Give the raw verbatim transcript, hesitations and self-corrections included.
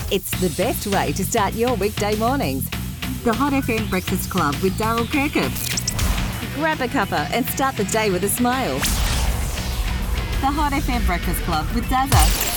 It's the best way to start your weekday mornings. The Hot F M Breakfast Club with Daryl Kirkup. Grab a cuppa and start the day with a smile. The Hot F M Breakfast Club with Dazza.